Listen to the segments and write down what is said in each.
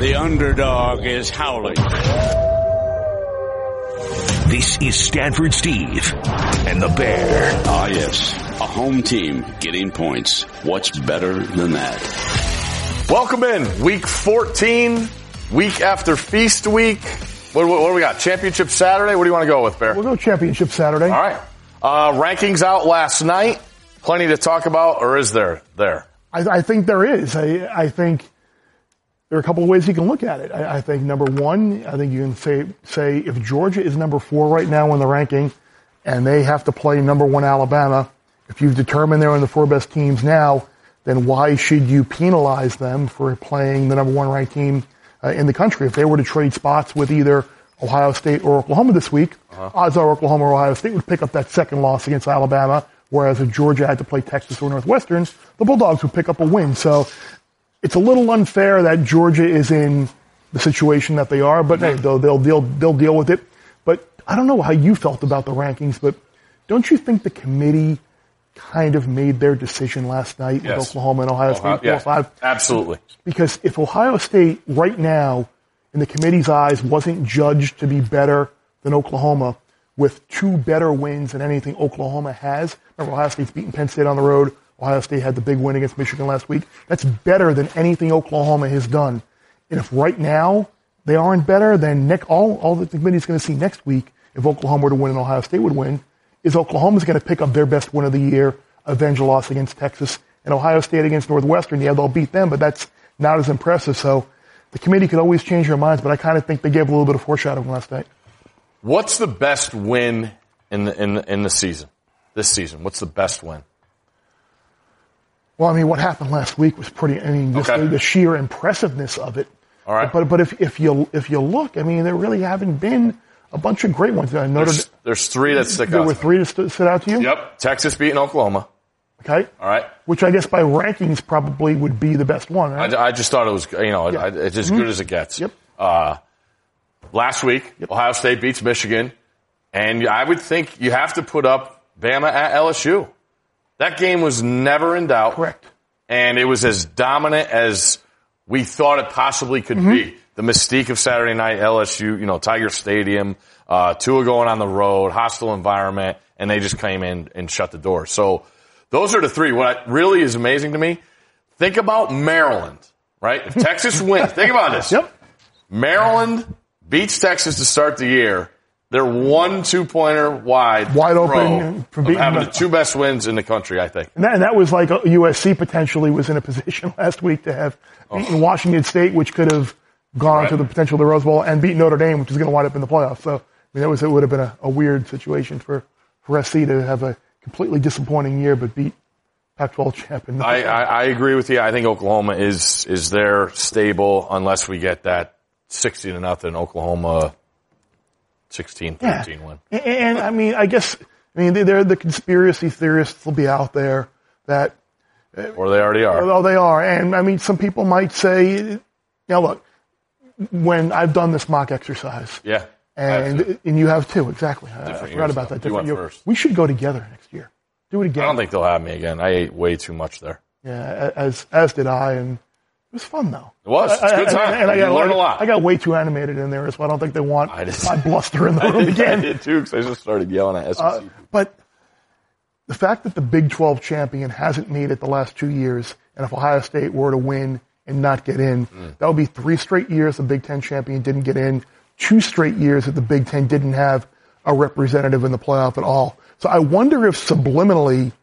The underdog is howling. This is Stanford Steve and the Bear. Ah, yes. A home team getting points. What's better than that? Welcome in. Week 14, week after Feast Week. What do we got? Championship Saturday? What do you want to go with, Bear? We'll go Championship Saturday. All right. Rankings out last night. Plenty to talk about, or is there? I think there is. I think there are a couple of ways you can look at it. I think number one, I think you can say if Georgia is number 4 right now in the ranking and they have to play number 1 Alabama, if you've determined they're in the 4 best teams now, then why should you penalize them for playing the number 1 ranked team in the country? If they were to trade spots with either Ohio State or Oklahoma this week, odds are Oklahoma or Ohio State would pick up that second loss against Alabama, whereas if Georgia had to play Texas or Northwestern, the Bulldogs would pick up a win. So it's a little unfair that Georgia is in the situation that they are, but hey, they'll deal with it. But I don't know how you felt about the rankings, but don't you think the committee kind of made their decision last night with Oklahoma and Ohio State? Yeah, absolutely. Because if Ohio State right now, in the committee's eyes, wasn't judged to be better than Oklahoma with 2 better wins than anything Oklahoma has. Remember, Ohio State's beaten Penn State on the road. Ohio State had the big win against Michigan last week. That's better than anything Oklahoma has done. And if right now they aren't better, then all the committee's going to see next week, if Oklahoma were to win and Ohio State would win, is Oklahoma's going to pick up their best win of the year, avenge a loss against Texas, and Ohio State against Northwestern. Yeah, they'll beat them, but that's not as impressive. So the committee could always change their minds, but I kind of think they gave a little bit of foreshadowing last night. What's the best win in the season? This season, what's the best win? Well, I mean, what happened last week was the sheer impressiveness of it. All right. But if you look, I mean, there really haven't been a bunch of great ones. There's 3 that stick out. There were 3 that stood out to you? Yep. Texas beating Oklahoma. Okay. All right. Which I guess by rankings probably would be the best one, right? I just thought it was, it's as good as it gets. Yep. Last week, Ohio State beats Michigan, and I would think you have to put up Bama at LSU. That game was never in doubt. Correct. And it was as dominant as we thought it possibly could be. The mystique of Saturday night, LSU, Tiger Stadium, Tua going on the road, hostile environment, and they just came in and shut the door. So those are the 3. What really is amazing to me, think about Maryland, right? If Texas wins, think about this. Yep. Maryland beats Texas to start the year. They're 1 2-pointer wide open from having the 2 best wins in the country, I think. And that was like USC potentially was in a position last week to have beaten Washington State, which could have gone to the potential of the Rose Bowl, and beat Notre Dame, which is going to wind up in the playoffs. So, I mean, it would have been a weird situation for SC to have a completely disappointing year, but beat Pac-12 champion. I agree with you. I think Oklahoma is there stable unless we get that 60-0 Oklahoma 16-13 win. And I mean, they're the conspiracy theorists will be out there that. Or they already are. Oh, they are. And I mean, some people might say, look, when I've done this mock exercise. Yeah. And you have too, exactly. I forgot about that. You went first. We should go together next year. Do it again. I don't think they'll have me again. I ate way too much there. Yeah, as did I, and it was fun though. It was. It's a good time. And I learned a lot. I got way too animated in there, so I don't think they want my bluster in the room again. I did too, because I just started yelling at SEC. But the fact that the Big 12 champion hasn't made it the last 2 years, and if Ohio State were to win and not get in, that would be 3 straight years the Big 10 champion didn't get in, 2 straight years that the Big 10 didn't have a representative in the playoff at all. So I wonder if subliminally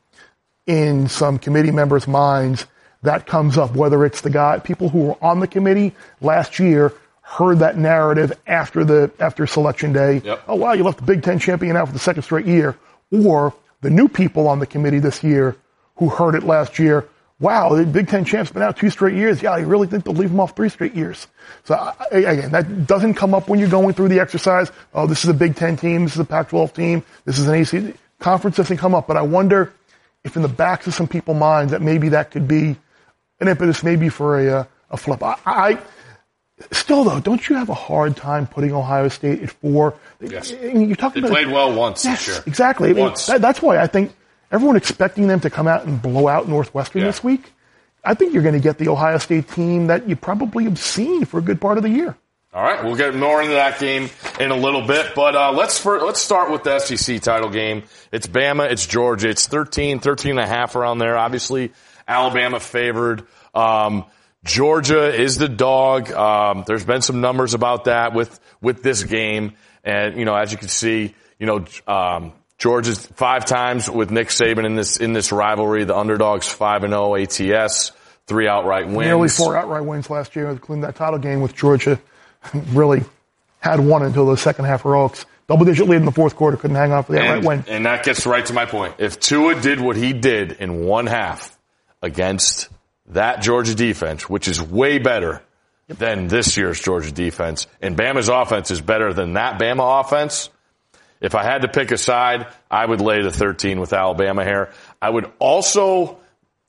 in some committee members' minds that comes up, whether it's people who were on the committee last year heard that narrative after selection day. Yep. Oh, wow, you left the Big 10 champion out for the 2nd straight year. Or the new people on the committee this year who heard it last year. Wow, the Big 10 champ's been out 2 straight years. Yeah, you really think they'll leave them off 3 straight years? So again, that doesn't come up when you're going through the exercise. Oh, this is a Big 10 team. This is a Pac-12 team. This is an AC conference. Doesn't come up. But I wonder if in the backs of some people's minds that maybe that could be an impetus maybe for a flip. I still though, don't you have a hard time putting Ohio State at 4? Yes. You're talking they about played well once yes, this year. Exactly. Once. That's why I think everyone expecting them to come out and blow out Northwestern this week. I think you're going to get the Ohio State team that you probably have seen for a good part of the year. All right, we'll get more into that game in a little bit, but let's start with the SEC title game. It's Bama, it's Georgia, it's 13 and a half around there. Obviously, Alabama favored. Georgia is the dog. There's been some numbers about that with this game, and as you can see, Georgia's 5 times with Nick Saban in this rivalry. The underdogs 5-0 ATS, 3 outright wins. Nearly 4 outright wins last year, including that title game with Georgia. Really had one until the second half heroics. Double-digit lead in the fourth quarter, couldn't hang on for the outright win. And that gets right to my point. If Tua did what he did in one half against that Georgia defense, which is way better than this year's Georgia defense, and Bama's offense is better than that Bama offense, if I had to pick a side, I would lay the 13 with Alabama here. I would also,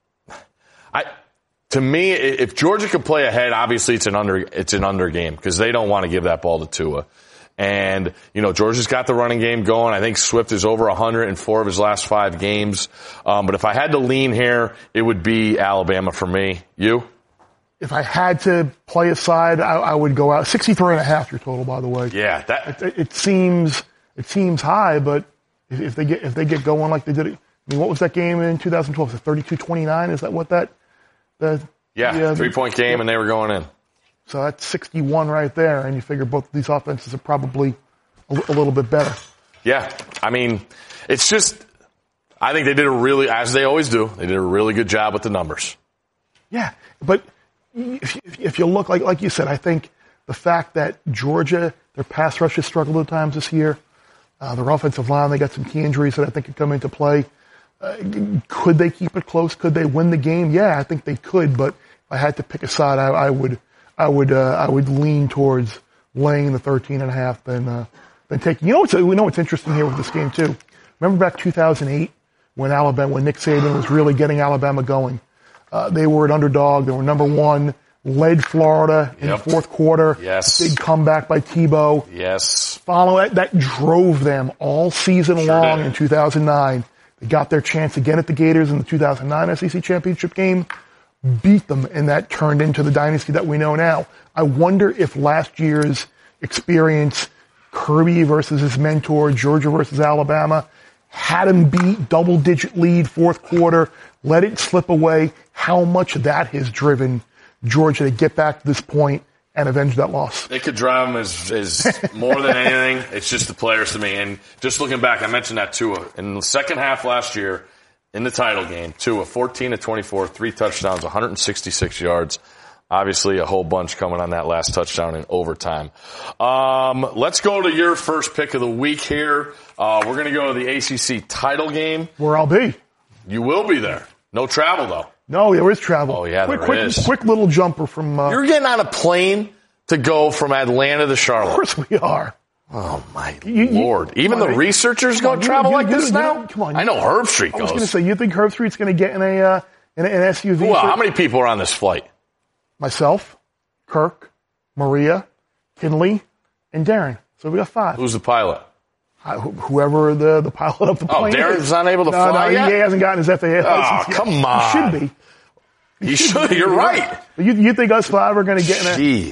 to me, if Georgia could play ahead, obviously it's an under game because they don't want to give that ball to Tua. And, Georgia's got the running game going. I think Swift is over 100 in 4 of his last 5 games. But if I had to lean here, it would be Alabama for me. You? If I had to play a side, I would go out 63.5 your total, by the way. Yeah, it seems high, but if they get going like they did, what was that game in 2012? Was it 32-29? Is that what that? 3-point game, and they were going in. So that's 61 right there, and you figure both of these offenses are probably a little bit better. Yeah, it's just, I think they did as they always do, they did a really good job with the numbers. Yeah, but if you look, like you said, I think the fact that Georgia, their pass rush has struggled at times this year, their offensive line, they got some key injuries that I think could come into play. Could they keep it close? Could they win the game? Yeah, I think they could. But if I had to pick a side, I would lean towards laying the 13.5 than taking. We know what's interesting here with this game too. Remember back 2008 when Nick Saban was really getting Alabama going. They were an underdog. They were number 1. Led Florida in the fourth quarter. Yes. Big comeback by Tebow. Yes. That drove them all season long in 2009. They got their chance again at the Gators in the 2009 SEC Championship game, beat them, and that turned into the dynasty that we know now. I wonder if last year's experience, Kirby versus his mentor, Georgia versus Alabama, had him beat double-digit lead fourth quarter, let it slip away, how much that has driven Georgia to get back to this point and avenge that loss. It could drive them as more than anything. It's just the players to me. And just looking back, I mentioned that Tua. In the second half last year, in the title game, Tua, 14-24, 3 touchdowns, 166 yards. Obviously, a whole bunch coming on that last touchdown in overtime. Let's go to your first pick of the week here. We're going to go to the ACC title game. Where I'll be. You will be there. No travel, though. No, there is travel. Oh, yeah, there is. Quick little jumper from... You're getting on a plane to go from Atlanta to Charlotte. Of course we are. Oh, my Lord. Even the researchers go travel like this now? Come on. I know Herb Street goes. I was going to say, you think Herb Street's going to get in an SUV? Well, how many people are on this flight? Myself, Kirk, Maria, Kinley, and Darren. So we got 5. Who's the pilot? Whoever the pilot of the plane is. Darren's not able to fly yet? He hasn't gotten his FAA license yet. Come on. He should be. He should. You're right. You think us 5 are going to get in an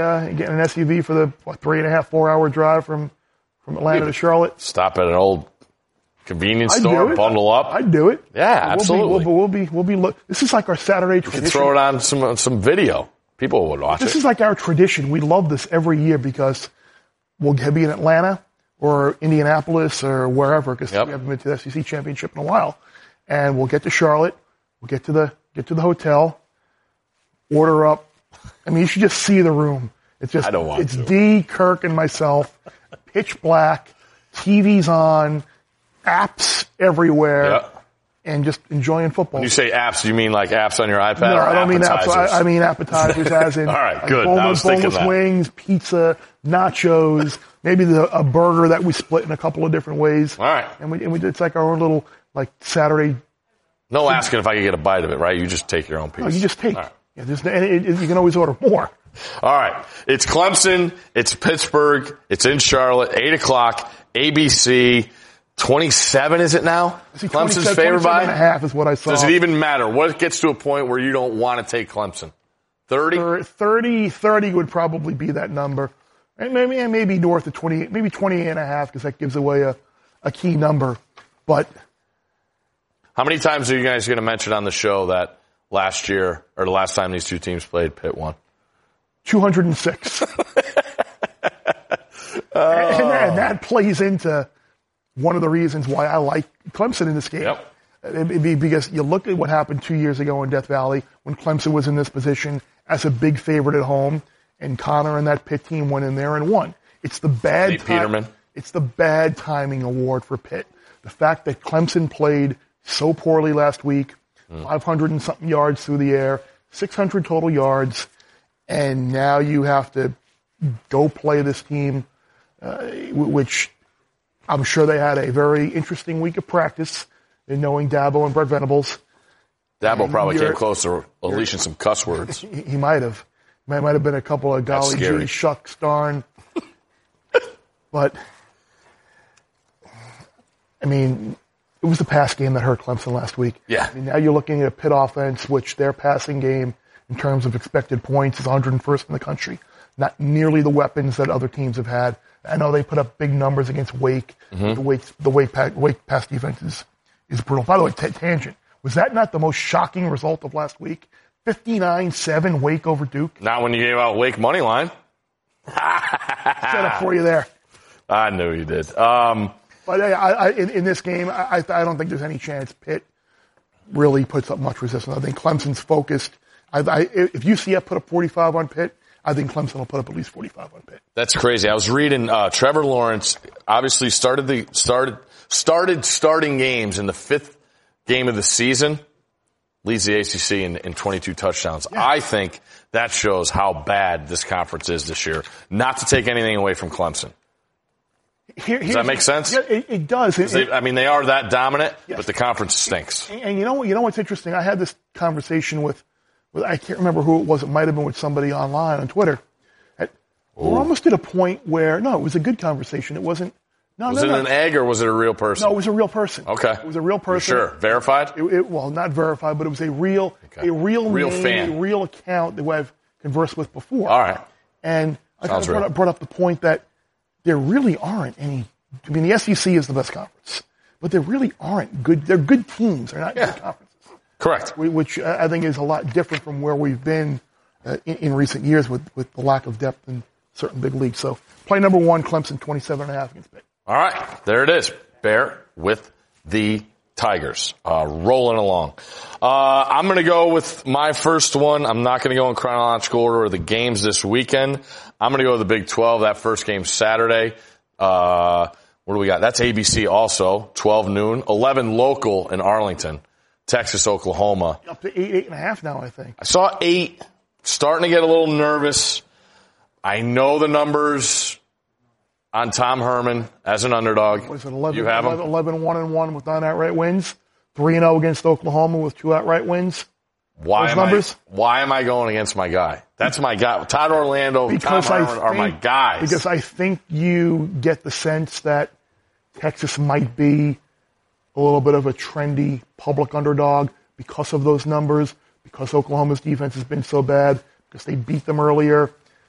SUV for the 3.5, 4 hour drive from Atlanta to Charlotte? Stop at an old convenience store, bundle up. I'd do it. Yeah, absolutely. We'll be. This is like our Saturday tradition. You can throw it on some video. People would watch it. This is like our tradition. We love this every year because we'll be in Atlanta or Indianapolis or wherever because we haven't been to the SEC championship in a while, and we'll get to Charlotte. We'll get to the hotel, order up. I mean, you should just see the room. It's just, it's D, Kirk, and myself, pitch black, TV's on, apps everywhere, and just enjoying football. When you say apps, do you mean like apps on your iPad? No, or I don't mean apps. I mean appetizers, as in all right, good. Boneless wings, pizza, nachos, maybe a burger that we split in a couple of different ways. All right, and we it's like our own little Saturday. No asking if I can get a bite of it, right? You just take your own piece. No, you just take. Right. Yeah, you can always order more. All right. It's Clemson. It's Pittsburgh. It's in Charlotte. 8 o'clock. ABC. 27 is it now? Clemson's favored by? 27.5 is what I saw. Does it even matter? What gets to a point where you don't want to take Clemson? 30? 30 would probably be that number. And maybe north of 28, maybe 28.5, because that gives away a key number. But how many times are you guys going to mention on the show that last year, or the last time these two teams played, Pitt won? 206. And that plays into one of the reasons why I like Clemson in this game. Yep. Because you look at what happened 2 years ago in Death Valley when Clemson was in this position as a big favorite at home, and Connor and that Pitt team went in there and won. It's the bad Peterman. It's the bad timing award for Pitt. The fact that Clemson played so poorly last week, 500 and something yards through the air, 600 total yards, and now you have to go play this team, which I'm sure they had a very interesting week of practice in knowing Dabo and Brett Venables. Dabo probably came close to unleashing some cuss words. He might have. Might have been a couple of golly gee, shucks, darn. But, I mean, it was the pass game that hurt Clemson last week. Yeah. I mean, now you're looking at a Pitt offense, which their passing game, in terms of expected points, is 101st in the country. Not nearly the weapons that other teams have had. I know they put up big numbers against Wake. The Wake pass defense is brutal. By the way, tangent. Was that not the most shocking result of last week? 59-7 Wake over Duke. Not when you gave out Wake money line. Set up for you there. I knew you did. But in this game, I don't think there's any chance Pitt really puts up much resistance. I think Clemson's focused. If UCF put up 45 on Pitt, I think Clemson will put up at least 45 on Pitt. That's crazy. I was reading Trevor Lawrence obviously started starting games in the 5th game of the season. Leads the ACC in 22 touchdowns. Yeah. I think that shows how bad this conference is this year. Not to take anything away from Clemson. Does that make sense? Yeah, it does. They are that dominant, yes. But the conference stinks. And you know what's interesting? I had this conversation with I can't remember who it was. It might have been with somebody online on Twitter. We're almost at a point where, no, it was a good conversation. It wasn't. Was it an egg or was it a real person? No, it was a real person. Okay. It was a real person. You're sure? Verified? Well, not verified, but it was a real name, fan. A real account that I've conversed with before. All right. And I kind of brought up the point that there really aren't any. I mean, the SEC is the best conference, but there really aren't good. They're good teams. They're not good conferences. Correct. Which I think is a lot different from where we've been in recent years with the lack of depth in certain big leagues. So play number 1, Clemson 27.5 against Pitt. All right, there it is. Bear with the Tigers. Rolling along. I'm going to go with my first one. I'm not going to go in chronological order of the games this weekend. I'm going to go with the Big 12. That first game Saturday. What do we got? That's ABC also, 12 noon. 11 local in Arlington, Texas, Oklahoma. Up to 8.5 now, I think. I saw 8. Starting to get a little nervous. I know the numbers on Tom Herman as an underdog. What is it, 11, you have 11-1-1 with 9 outright wins, 3-0 against Oklahoma with 2 outright wins. Why am I going against my guy? That's my guy. Todd Orlando, Tom Herman are my guys. Because I think you get the sense that Texas might be a little bit of a trendy public underdog because of those numbers, because Oklahoma's defense has been so bad, because they beat them earlier.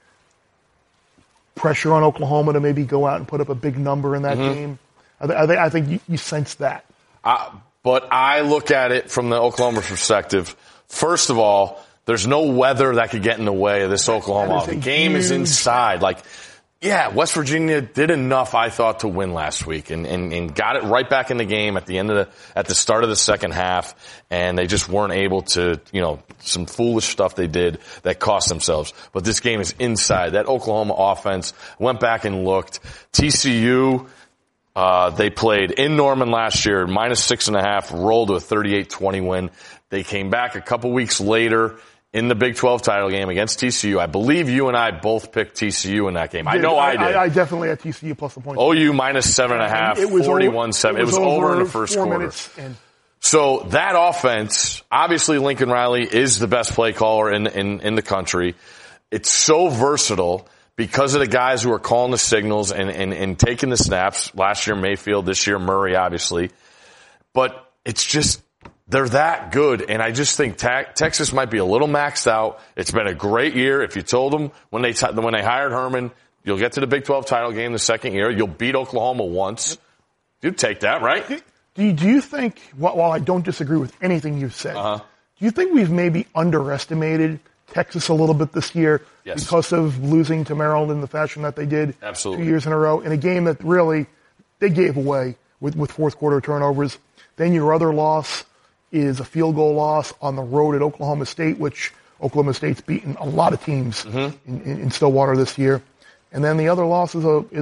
Pressure on Oklahoma to maybe go out and put up a big number in that game. I think you sense that. But I look at it from the Oklahoma perspective. First of all, there's no weather that could get in the way of this Oklahoma. The game is inside. West Virginia did enough, I thought, to win last week and got it right back in the game at the start of the second half, and they just weren't able to, some foolish stuff they did that cost themselves. But this game is inside. That Oklahoma offense, went back and looked. TCU, they played in Norman last year, -6.5, rolled to a 38-20 win. They came back a couple weeks later in the Big 12 title game against TCU. I believe you and I both picked TCU in that game. I know I did. I definitely had TCU plus the point. OU -7.5, 41-7. It was over in the first quarter. So that offense, obviously Lincoln Riley is the best play caller in the country. It's so versatile because of the guys who are calling the signals and taking the snaps. Last year, Mayfield. This year, Murray, obviously. But it's just, they're that good. And I just think Texas might be a little maxed out. It's been a great year. If you told them when they hired Herman, you'll get to the Big 12 title game the second year. You'll beat Oklahoma once. You'd take that, right? Do you think, while I don't disagree with anything you've said, do you think we've maybe underestimated Texas a little bit this year because of losing to Maryland in the fashion that they did 2 years in a row in a game that really they gave away with fourth quarter turnovers? Then your other loss is a field goal loss on the road at Oklahoma State, which Oklahoma State's beaten a lot of teams in Stillwater this year. And then the other loss is a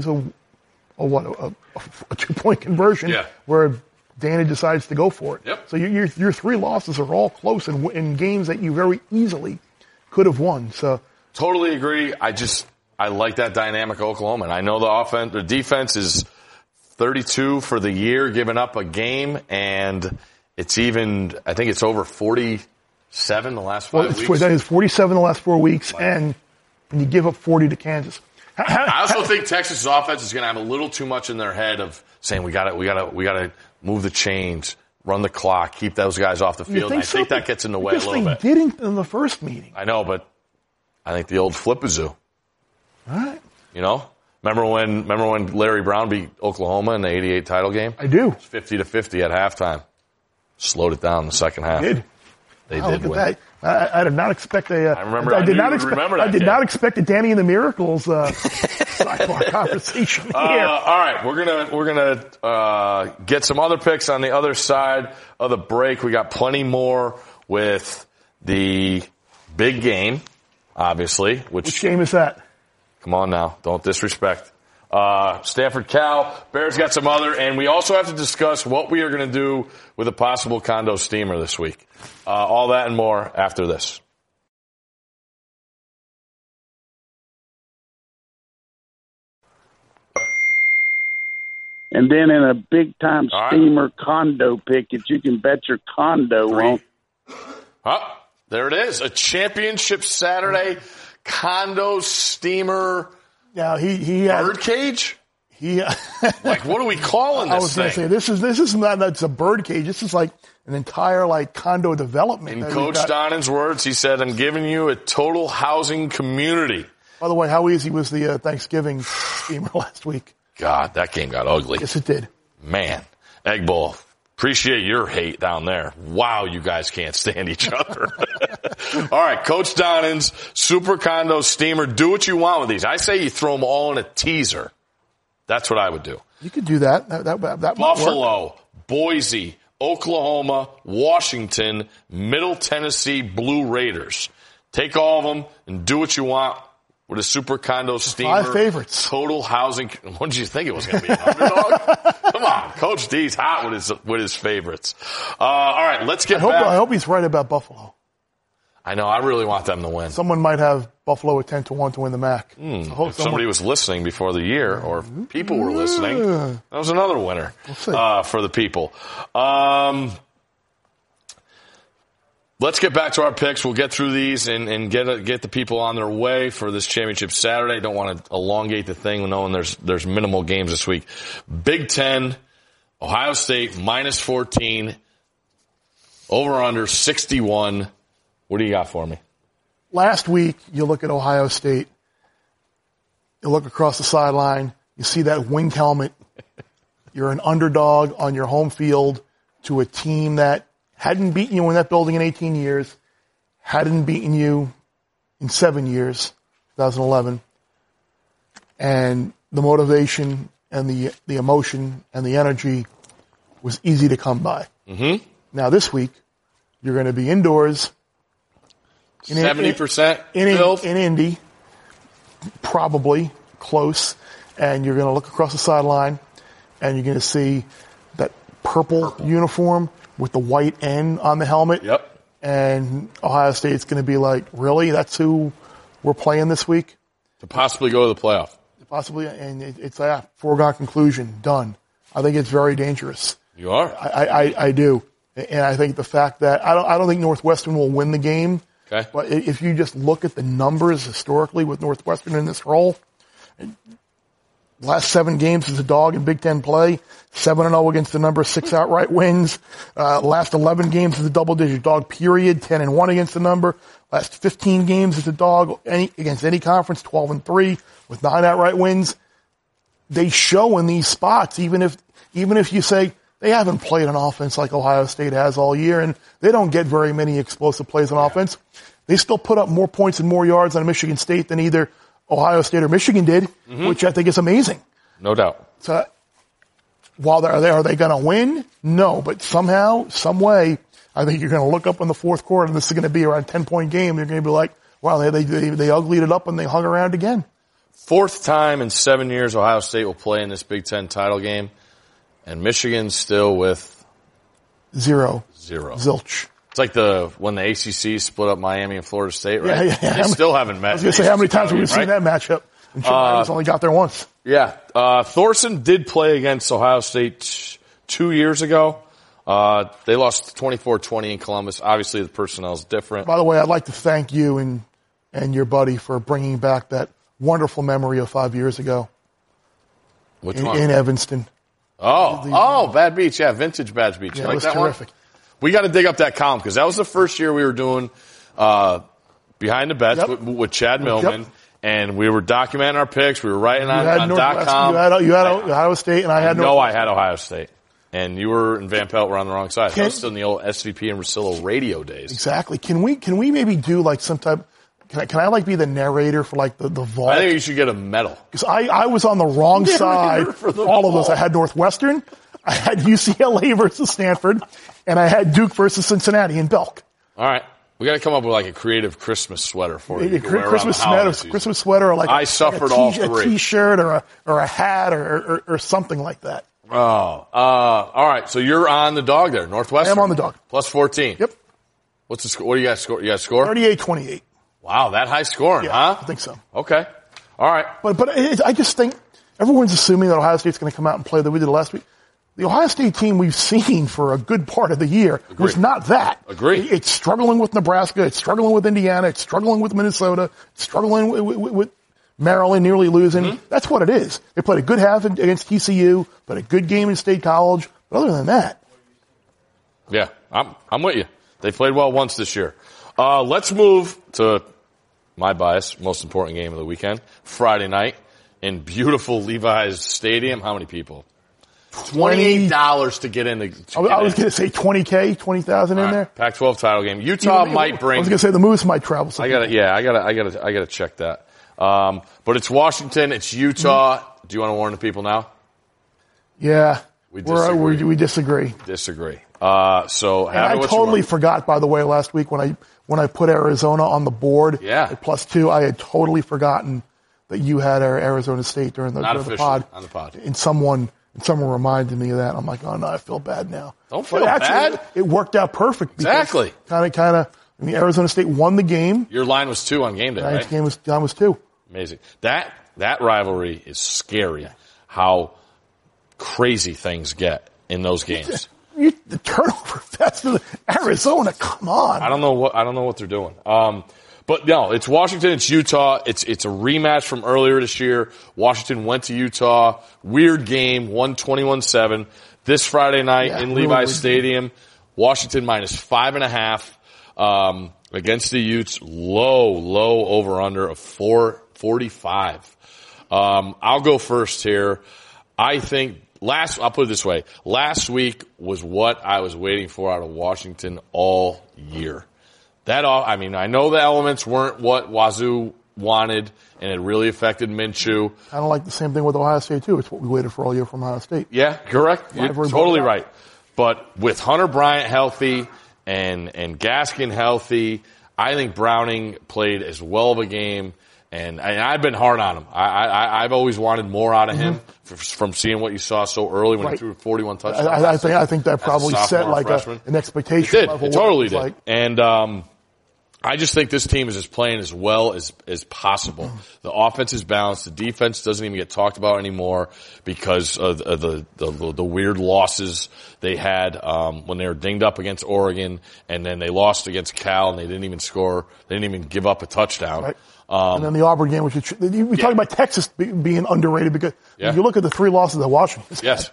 2-point conversion where Dana decides to go for it. Yep. So your three losses are all close in games that you very easily could have won. So totally agree. I like that dynamic of Oklahoma. And I know the defense is 32 for the year, giving up a game, and it's even, I think it's over 47 the last 5 weeks. That is 47 the last 4 weeks, and you give up 40 to Kansas. I also think Texas's offense is going to have a little too much in their head of saying we got to move the chains, run the clock, keep those guys off the field. And I think that gets in the way a little bit. They didn't in the first meeting. I know, but I think the old flip-a-zoo. All right. You know? Remember when Larry Brown beat Oklahoma in the 88 title game? I do. It was 50-50 at halftime. Slowed it down in the second half. They did. They did win. That. I did not expect a. I remember. I did not expect a Danny and the Miracles sidebar conversation here. All right, we're gonna get some other picks on the other side of the break. We got plenty more with the big game, obviously. Which game is that? Come on now, don't disrespect. Stanford Cal. Bears got some other, and we also have to discuss what we are going to do with a possible condo steamer this week. All that and more after this. And then in a big-time steamer condo pick that you can bet your condo won't. There it is. A championship Saturday condo steamer. Now he had birdcage. Like, what are we calling this? I was going to say this is not that's a birdcage. This is like an entire condo development. In Coach Donnan's words, he said, "I'm giving you a total housing community." By the way, how easy was the Thanksgiving steamer last week? God, that game got ugly. Yes, it did. Man, Egg Bowl. Appreciate your hate down there. Wow, you guys can't stand each other. All right, Coach Donnan's Super Condo Steamer. Do what you want with these. I say you throw them all in a teaser. That's what I would do. You could do that. That Buffalo, Boise, Oklahoma, Washington, Middle Tennessee Blue Raiders. Take all of them and do what you want with a Super Condo Steamer. 5 favorites. Total housing. What did you think it was going to be? An underdog? Come on. Coach D's hot with his favorites. All right, let's get back. I hope he's right about Buffalo. I know. I really want them to win. Someone might have Buffalo at 10-1 to win the MAC. If somebody was listening before the year, or people were listening, that was another winner for the people. Let's get back to our picks. We'll get through these and get the people on their way for this championship Saturday. Don't want to elongate the thing knowing there's minimal games this week. Big Ten, Ohio State -14, over under 61. What do you got for me? Last week, you look at Ohio State, you look across the sideline, you see that winged helmet. You're an underdog on your home field to a team that hadn't beaten you in that building in 18 years, hadn't beaten you in 7 years, 2011. And the motivation and the emotion and the energy was easy to come by. Mm-hmm. Now this week, you're going to be indoors. 70% in Indy, probably close, and you're going to look across the sideline, and you're going to see that purple uniform with the white N on the helmet. Yep. And Ohio State's going to be like, really? That's who we're playing this week? To possibly go to the playoff. Possibly, and it's a foregone conclusion, done. I think it's very dangerous. You are? I do. And I think the fact that I don't think Northwestern will win the game. Okay. But if you just look at the numbers historically with Northwestern in this role, Last 7 games as a dog in Big Ten play, 7-0 against the number, 6 outright wins. Last 11 games as a double-digit dog, period, 10-1 against the number. Last 15 games as a dog against any conference, 12-3 with 9 outright wins. They show in these spots, even if you say they haven't played an offense like Ohio State has all year, and they don't get very many explosive plays on offense, they still put up more points and more yards on Michigan State than either Ohio State or Michigan did, which I think is amazing. No doubt. So while they're there, are they going to win? No, but somehow, some way, I think you're going to look up in the fourth quarter, and this is going to be around a 10-point game. They're going to be like, wow, they uglied it up and they hung around again. 4th time in 7 years Ohio State will play in this Big Ten title game, and Michigan's still with 0. It's Zilch. like when the ACC split up Miami and Florida State, right? Yeah. They still haven't met. I was going to say, how many times have we seen that matchup? And Chip only got there once. Yeah. Thorson did play against Ohio State 2 years ago. They lost 24-20 in Columbus. Obviously, the personnel is different. By the way, I'd like to thank you and your buddy for bringing back that wonderful memory of 5 years ago. Which one? In Evanston. Bad Beach. Yeah, vintage Bad Beach. Yeah, You like it was that terrific. one? We got to dig up that column because that was the first year we were doing Behind the Bets with Chad Millman, and we were documenting our picks. We were writing on .com. You had Ohio State, and I had I had Ohio State. And you were in Van Pelt. We're on the wrong side. That was still in the old SVP and Russillo radio days. Exactly. Can we maybe do like some type? Can I like be the narrator for like the vault? I think you should get a medal. Because I was on the wrong side for all of those. I had Northwestern, I had UCLA versus Stanford, and I had Duke versus Cincinnati in Belk. All right. We got to come up with like a creative Christmas sweater for you. Christmas sweater, or like I suffered all three. A T-shirt or a hat or something like that. All right. So you're on the dog there, Northwestern. I am on the dog. Plus 14. Yep. What's the score? What do you got? Score? You got score? 38-28. Wow, that high scoring, huh? I think so. Okay. All right. But I just think everyone's assuming that Ohio State's going to come out and play that we did last week. The Ohio State team we've seen for a good part of the year was not that. Agree. It's struggling with Nebraska. It's struggling with Indiana. It's struggling with Minnesota. It's struggling with Maryland, nearly losing. Mm-hmm. That's what it is. They played a good half against TCU, but a good game in State College. But other than that. Yeah, I'm with you. They played well once this year. Let's move to my bias, most important game of the weekend, Friday night in beautiful Levi's Stadium. How many people? $28 to get in. I was going to say 20K, 20,000 in there. Pac-12 title game. Utah might bring. I was going to say the Moose might travel. I gotta check that. But it's Washington. It's Utah. Do you want to warn the people now? Yeah. We disagree. We disagree. Disagree. I totally forgot, by the way, last week when I put Arizona on the board at +2, I had totally forgotten that you had Arizona State during the pod. On the pod. And someone reminded me of that. I'm like, oh no, I feel bad now. Don't feel bad. It worked out perfect. Exactly. Kind of. I mean, Arizona State won the game. Your line was 2 on game day, right? Line was 2. Amazing. That rivalry is scary. How crazy things get in those games. The turnover fest of Arizona. Come on. I don't know what they're doing. But no, it's Washington. It's Utah. It's a rematch from earlier this year. Washington went to Utah. Weird game. Won 21-7. This Friday night in Levi's Stadium. Washington minus 5.5 against the Utes. Low over under of 445. I'll go first here. I think I'll put it this way. Last week was what I was waiting for out of Washington all year. I know the elements weren't what Wazoo wanted, and it really affected Minshew. Kind of like the same thing with Ohio State, too. It's what we waited for all year from Ohio State. Yeah, correct. You're totally right. But with Hunter Bryant healthy and Gaskin healthy, I think Browning played as well of a game. And I've been hard on him. I've always wanted more out of him from seeing what you saw so early when he threw 41 touchdowns. I think that probably set like an expectation level. It totally did. And I just think this team is just playing as well as possible. The offense is balanced. The defense doesn't even get talked about anymore because of the weird losses they had when they were dinged up against Oregon, and then they lost against Cal, and they didn't even score. They didn't even give up a touchdown. Right. And then the Auburn game, we talk about Texas being underrated because if you look at the 3 losses that Washington had,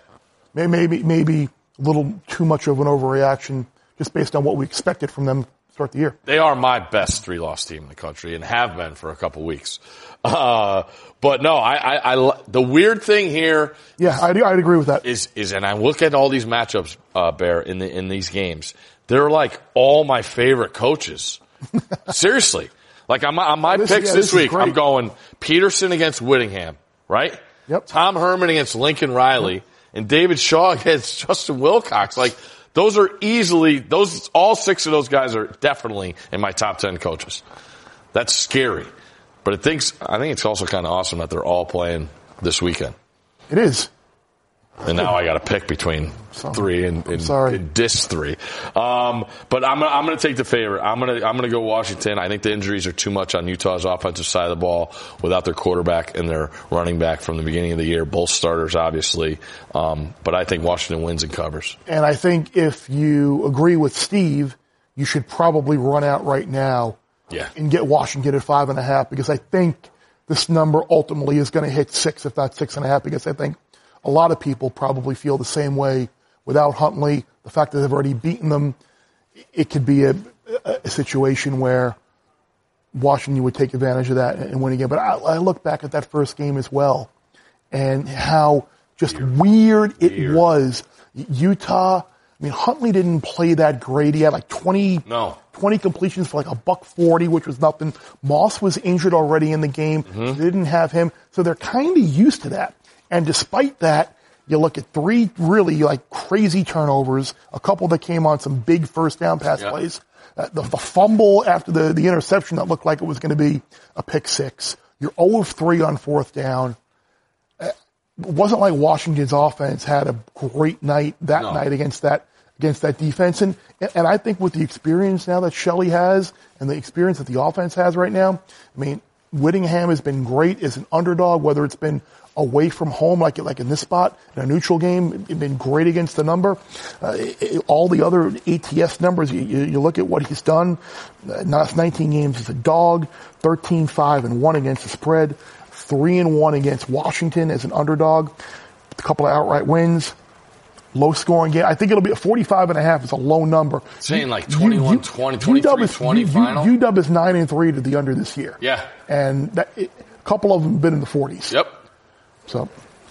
maybe a little too much of an overreaction just based on what we expected from them. Start the year. They are my best 3-loss team in the country and have been for a couple weeks. But no, I the weird thing here. Yeah, I'd agree with that. Is and I look at all these matchups, Bear, in these games. They're like all my favorite coaches. Seriously. Like on my picks this week, I'm going Peterson against Whittingham, right? Yep. Tom Herman against Lincoln Riley and David Shaw against Justin Wilcox. Like, those are all 6 of those guys are definitely in my top 10 coaches. That's scary. But I think it's also kind of awesome that they're all playing this weekend. It is. And now I got to pick between 3 and dis 3. But I'm going to take the favorite. I'm going to go Washington. I think the injuries are too much on Utah's offensive side of the ball without their quarterback and their running back from the beginning of the year. Both starters, obviously. But I think Washington wins and covers. And I think if you agree with Steve, you should probably run out right now and get Washington at 5.5 because I think this number ultimately is going to hit 6, if not 6.5, because I think a lot of people probably feel the same way without Huntley. The fact that they've already beaten them, it could be a situation where Washington would take advantage of that and win again. But I look back at that first game as well and how just weird it was. Utah, I mean, Huntley didn't play that great. He had like 20 completions for like $140, which was nothing. Moss was injured already in the game. They didn't have him. So they're kind of used to that. And despite that, you look at 3 really like crazy turnovers, a couple that came on some big first down pass plays, the fumble after the interception that looked like it was going to be a pick 6. You're 0 of 3 on 4th down. It wasn't like Washington's offense had a great night night against that defense. And I think with the experience now that Shelley has and the experience that the offense has right now, I mean, Whittingham has been great as an underdog, whether it's been away from home, like in this spot, in a neutral game, it's been great against the number. All the other ATS numbers, you look at what he's done. Last 19 games as a dog, 13-5-1 against the spread, 3-1 against Washington as an underdog, a couple of outright wins. Low scoring game. I think it'll be 45.5 is a low number. Saying like 21-20, 23-20 final. UW is 9-3 to the under this year. Yeah. And a couple of them have been in the 40s. Yep. So,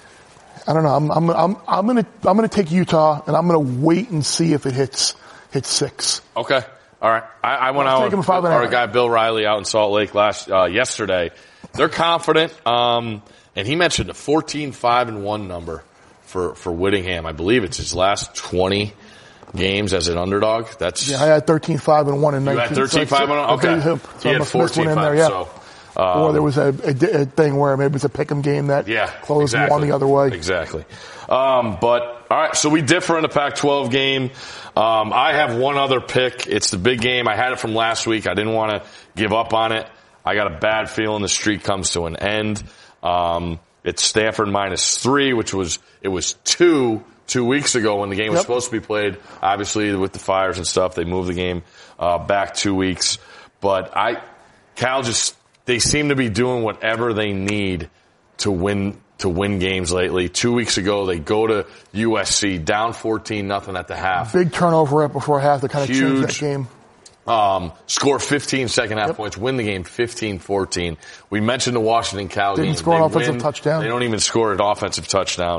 I don't know. I'm gonna take Utah, and I'm gonna wait and see if it hits 6. Okay. All right. I went out with our guy Bill Riley out in Salt Lake yesterday. They're confident, and he mentioned a 14-5-1 number for Whittingham. I believe it's his last 20 games as an underdog. I had 13-5-1 in 19. You had 13-5-1. Okay. So he had 14-5. So. Or there was a thing where maybe it was a pick'em game that closed one the other way. Exactly. But all right, so we differ in the Pac-12 game. I have one other pick. It's the big game. I had it from last week. I didn't want to give up on it. I got a bad feeling the streak comes to an end. It's Stanford -3, which was 2 weeks ago when the game was supposed to be played. Obviously, with the fires and stuff, they moved the game back 2 weeks. But Cal they seem to be doing whatever they need to win games lately. 2 weeks ago, they go to USC down 14-0 at the half. Big turnover right before half to kind of change that game. Score 15 second half points, win the game 15-14. We mentioned the Washington Cal game. Didn't score an offensive touchdown. They don't even score an offensive touchdown.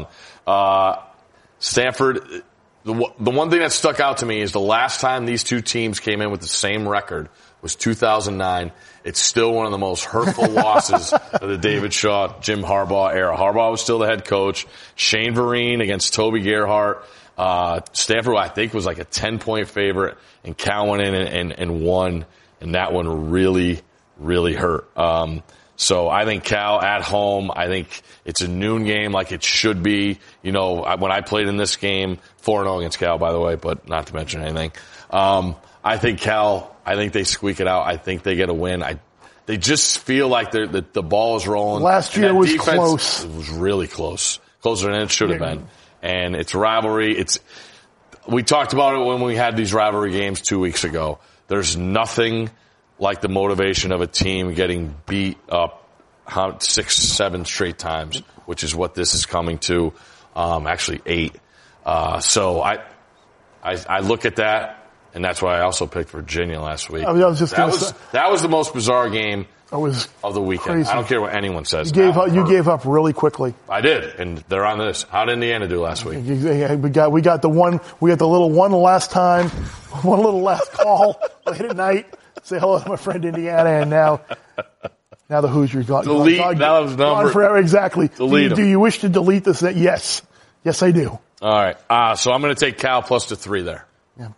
Stanford, the one thing that stuck out to me is the last time these two teams came in with the same record was 2009. It's still one of the most hurtful losses of the David Shaw, Jim Harbaugh era. Harbaugh was still the head coach. Shane Vereen against Toby Gerhart. Stanford, I think, was like a 10-point favorite, and Cal went in and won, and that one really, really hurt. So I think Cal at home, I think it's a noon game like it should be. You know, when I played in this game, 4-0 against Cal, by the way, but not to mention anything. I think Cal, I think they squeak it out. I think they get a win. They just feel like the ball is rolling. Last year was close. It was really close. Closer than it should have been. And it's rivalry. We talked about it when we had these rivalry games 2 weeks ago. There's nothing like the motivation of a team getting beat up 6-7 straight times, which is what this is coming to. Actually 8. So I look at that, and that's why I also picked Virginia last week. I was just that was the most bizarre game of the weekend. Crazy. I don't care what anyone says. You gave up really quickly. I did, and they're on this. How did Indiana do last week? We got the little one last time, one little last call late at night. Say hello to my friend Indiana, and now the Hoosiers got delete. That was number forever. Exactly. Delete do you wish to delete this? Yes, I do. All right. So I'm going to take Cal plus the 3 there. Yeah.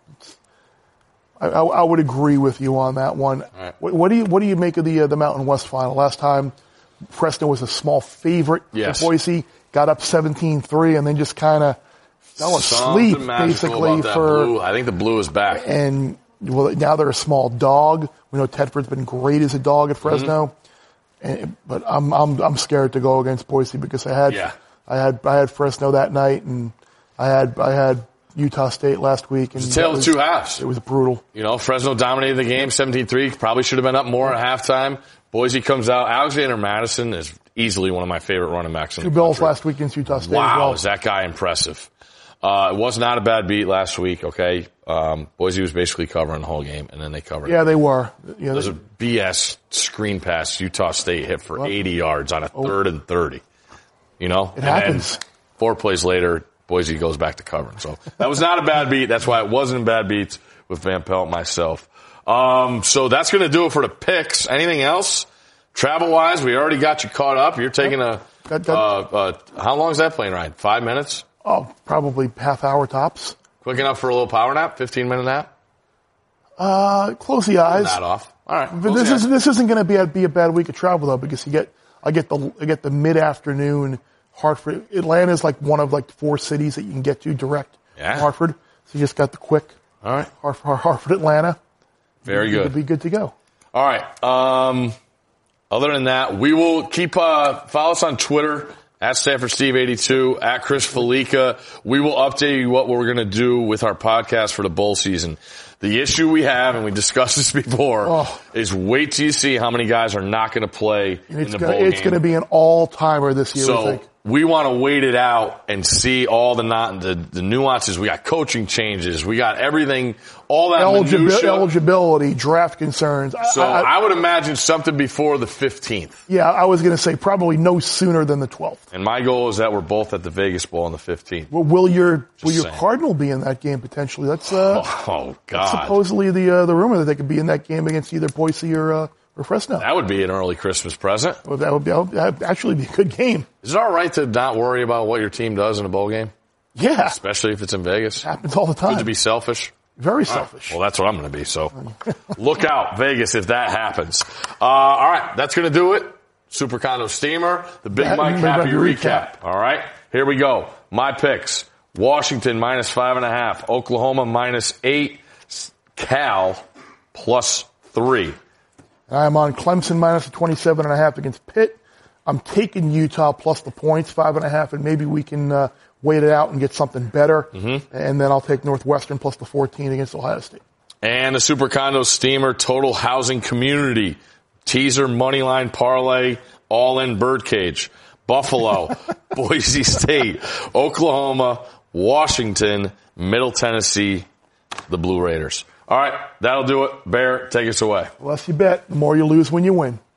I would agree with you on that one. Right. What do you make of the Mountain West final? Last time, Fresno was a small favorite. Yes. Boise got up 17-3 and then just kind of fell asleep basically blue. I think the blue is back. And now they're a small dog. We know Tedford's been great as a dog at Fresno, but I'm scared to go against Boise because I had Fresno that night and I had Utah State last week. And it's a tale of 2 halves. It was brutal. You know, Fresno dominated the game 17-3. Probably should have been up more at halftime. Boise comes out. Alexander Madison is easily one of my favorite running backs in the country. 2 bills last week against Utah State. Wow, as well. is that guy impressive. It was not a bad beat last week, okay? Boise was basically covering the whole game, and then they covered it. Yeah, they were. There was a BS screen pass Utah State hit for 80 yards on a 3rd and 30. You know? It happens. Then 4 plays later, Boise goes back to covering. So that was not a bad beat. That's why it wasn't bad beats with Van Pelt myself. So that's going to do it for the picks. Anything else? Travel-wise, we already got you caught up. You're taking how long is that plane ride? 5 minutes? Oh, probably half hour tops. Quick enough for a little power nap? 15-minute nap? Close the eyes. Not off. All right. But this isn't going to be a bad week of travel though, because I get the mid-afternoon Hartford. Atlanta's like one of 4 cities that you can get to direct from Hartford. So you just got the quick. All right. Hartford, Atlanta. Very good. It'll be good to go. All right. Other than that, we will keep, follow us on Twitter at StanfordSteve82, at Chris Felica. We will update you what we're going to do with our podcast for the bowl season. The issue we have, and we discussed this before, is wait till you see how many guys are not going to play in the bowl game. It's going to be an all-timer this year, I think. We want to wait it out and see all the nuances. We got coaching changes. We got everything, all that eligibility, draft concerns. So I would imagine something before the 15th. Yeah, I was going to say probably no sooner than the 12th. And my goal is that we're both at the Vegas Bowl on the 15th. Well, will your Cardinal be in that game potentially? That's oh God! That's supposedly the rumor that they could be in that game against either Boise or Fresno. That would be an early Christmas present. Well, that would actually be a good game. Is it all right to not worry about what your team does in a bowl game? Yeah. Especially if it's in Vegas. It happens all the time. Good to be selfish. Very selfish. Well, that's what I'm going to be. So look out, Vegas, if that happens. All right. That's going to do it. Super Condo Steamer, the Big Mike Happy Recap. All right. Here we go. My picks. Washington -5.5. Oklahoma -8. Cal +3. I'm on Clemson -27.5 against Pitt. I'm taking Utah plus the points, 5.5, and maybe we can wait it out and get something better. Mm-hmm. And then I'll take Northwestern plus the 14 against Ohio State. And the Super Condo Steamer Total Housing Community teaser moneyline parlay all in Birdcage. Buffalo, Boise State, Oklahoma, Washington, Middle Tennessee, the Blue Raiders. All right, that'll do it. Bear, take us away. The less you bet, the more you lose when you win.